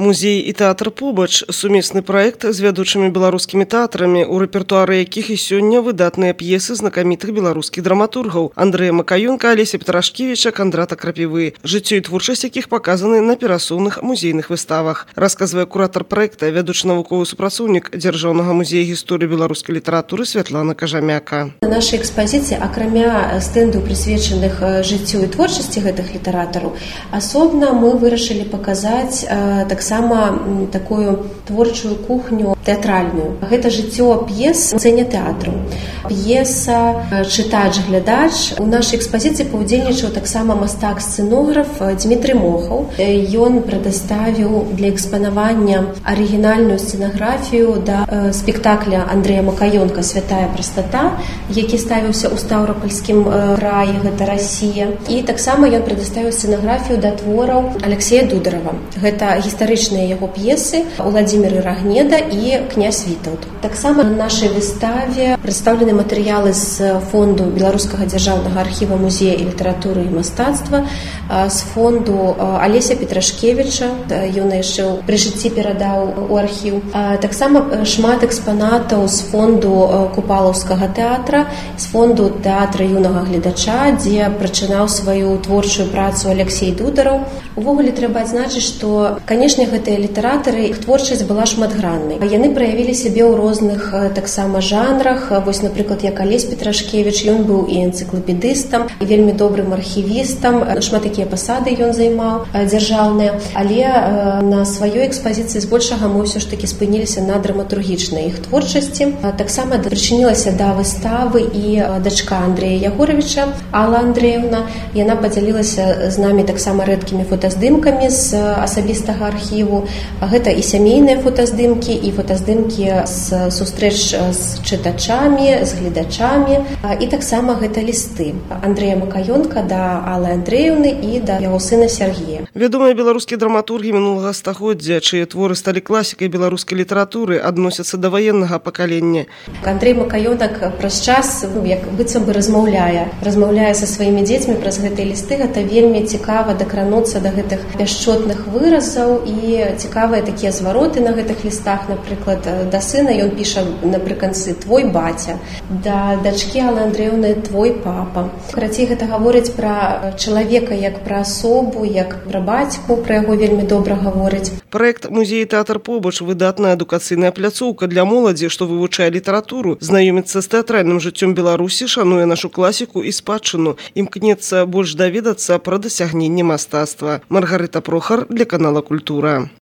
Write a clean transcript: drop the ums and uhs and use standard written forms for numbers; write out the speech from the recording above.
Музей і тэатр побач – сумесны праект з вядучымі беларускімі тэатрамі, у рэпертуары якіх і сёння выдатныя п'есы знакамітых беларускіх драматургаў Андрэя Макаёнка, Алеся Петрашкевіча, Кандрата Крапівы, жыццё і творчасць якіх паказаны на перасоўных музейных выставах. Расказвае куратар праекта, вядучы навуковы супрацоўнік Дзяржаўнага музея гісторыі беларускай літаратуры Святлана Кажамяка. На нашай экспазіцыі, акрамя стэндаў, прысвечаных жыццю і творчасці гэтых літаратараў, асобна мы вырашылі паказаць таксама такую творчую кухню тэатральную. Гэта жыццё п'ес на сцэне тэатру. П'еса, чытач-глядач. У нашай экспазіцыі паўдзельнічаў таксама мастак-сцэнограф Дмітрый Мохаў. Ён прадаставіў для экспанавання арыгінальную сцэнаграфію да спектакля Андрэя Макаёнка «Святая прастата», які ставіўся ў Стаўрапольскім краі, гэта Расія. І таксама ён прадаставіў сцэнаграфію да твораў Алексея Дударова. Гэта гістарычныя яго п'есы «Уладзімір Рагнеда» і «Князь Вітаўт». Таксама на нашай выставе прадстаўлены матэрыялы з фонду Беларускага дзяржаўнага архіва музея і літаратуры і мастацтва, з фонду Алеся Петрашкевіча, ён яшчэ пры жыцці перадаў у архіў. Таксама шмат экспанатаў з фонду Купалаўскага тэатра, з фонду тэатра юнага гледача, дзе прачынаў сваю творчую працу Алексей Дудараў. Увогуле трэба адзначыць, што, канешне, гэтыя літаратары, іх творчасць была шматграннай. Яны праявілі сябе ў розных таксама жанрах. Вось, напрыклад, як Алесь Петрашкевіч, ён быў і энцыклапедыстам, і вельмі добрым архівістам. Шмат такія пасады ён займаў дзяржаўныя. Але на сваёй экспазіцыі збольшага мы ўсё ж такі спыніліся на драматургічнай іх творчасці. Таксама прычынілася да выставы і дачка Андрэя Ягоравіча, Алла Андрэевна. Яна падзялілася з намі таксама рэдкімі фотаздымкамі з асабістага архіву. Гэта і сямейныя фотаздымкі, і фотаздымкі з сустрэч з чытачамі, з гледачамі. І таксама гэта лісты Андрэя Макаёнка да Аллы Андрэевны і да яго сына Сергея. Вядомыя беларускія драматургі мінулага стагоддзя, чые творы сталі класікай беларускай літаратуры, адносяцца да ваеннага пакалення. Андрэй Макаёнак праз час, як быццам бы размаўляе са сваімі дзецьмі праз гэтыя лісты. Гэта вельмі цікава дакрануцца да гэтых пяшчотных выразаў, і цікавыя такія звароты на гэтых лістах. Напрыклад, да сына ён піша напрыканцы «твой баця», да дачкі Аллы Андрэевны «твой папа». Карацей, гэта гаворыць пра чалавека як пра асобу, як пра бацьку, пра яго вельмі добра гаворыць. Праект «Музей і тэатр побач» – выдатная адукацыйная пляцоўка для моладзі, што вывучае літаратуру, знаёміцца з тэатральным жыццём Беларусі, шануе нашу класіку і спадчыну, імкнецца больш даведацца пра дасягненні мастацтва. Маргарыта Прохар для канала «Культура».